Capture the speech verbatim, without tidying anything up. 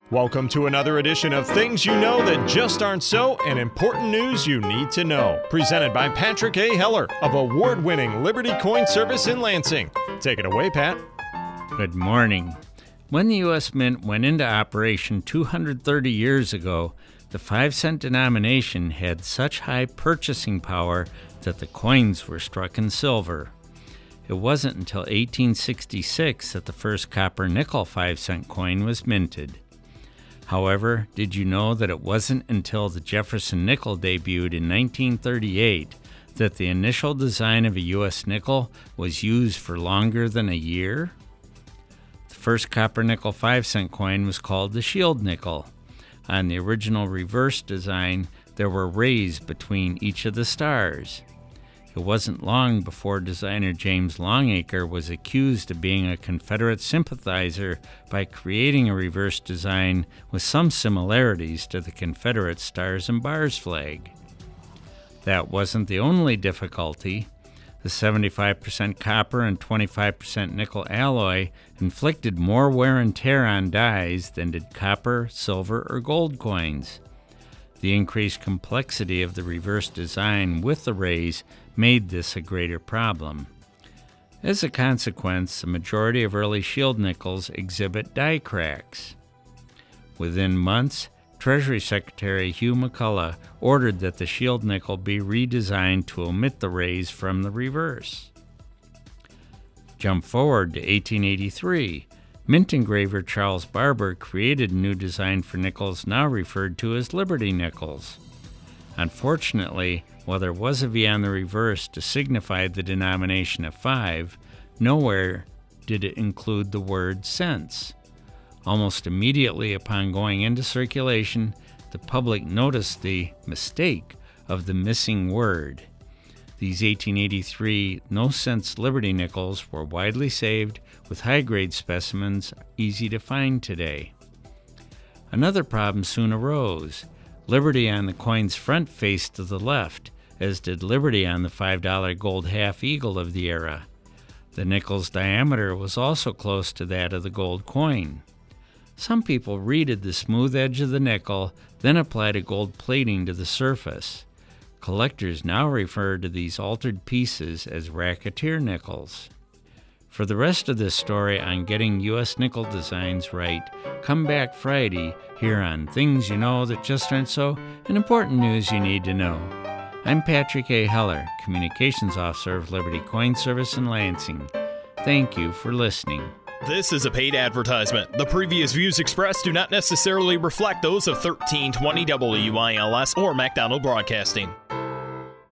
Welcome to another edition of Things You Know That Just Aren't So and Important News You Need to Know. Presented by Patrick A. Heller of award-winning Liberty Coin Service in Lansing. Take it away, Pat. Good morning. When the U S Mint went into operation two hundred thirty years ago, the five cent denomination had such high purchasing power that the coins were struck in silver. It wasn't until eighteen sixty-six that the first copper-nickel five cent coin was minted. However, did you know that it wasn't until the Jefferson nickel debuted in nineteen thirty-eight that the initial design of a U S nickel was used for longer than a year? The first copper-nickel five cent coin was called the Shield nickel. On the original reverse design, there were rays between each of the stars. It wasn't long before designer James Longacre was accused of being a Confederate sympathizer by creating a reverse design with some similarities to the Confederate Stars and Bars flag. That wasn't the only difficulty. The seventy-five percent copper and twenty-five percent nickel alloy inflicted more wear and tear on dies than did copper, silver, or gold coins. The increased complexity of the reverse design with the rays made this a greater problem. As a consequence, the majority of early shield nickels exhibit die cracks. Within months, Treasury Secretary Hugh McCullough ordered that the shield nickel be redesigned to omit the rays from the reverse. Jump forward to eighteen eighty-three. Mint engraver Charles Barber created a new design for nickels now referred to as Liberty nickels. Unfortunately, while there was a V on the reverse to signify the denomination of five, nowhere did it include the word cents. Almost immediately upon going into circulation, the public noticed the mistake of the missing word. These eighteen eighty-three no-cents Liberty nickels were widely saved, with high-grade specimens easy to find today. Another problem soon arose. Liberty on the coin's front faced to the left, as did Liberty on the five dollar gold half eagle of the era. The nickel's diameter was also close to that of the gold coin. Some people reeded the smooth edge of the nickel, then applied a gold plating to the surface. Collectors now refer to these altered pieces as racketeer nickels. For the rest of this story on getting U S nickel designs right, come back Friday here on Things You Know That Just Aren't So and Important News You Need to Know. I'm Patrick A. Heller, Communications Officer of Liberty Coin Service in Lansing. Thank you for listening. This is a paid advertisement. The previous views expressed do not necessarily reflect those of thirteen twenty W I L S or MacDonald Broadcasting.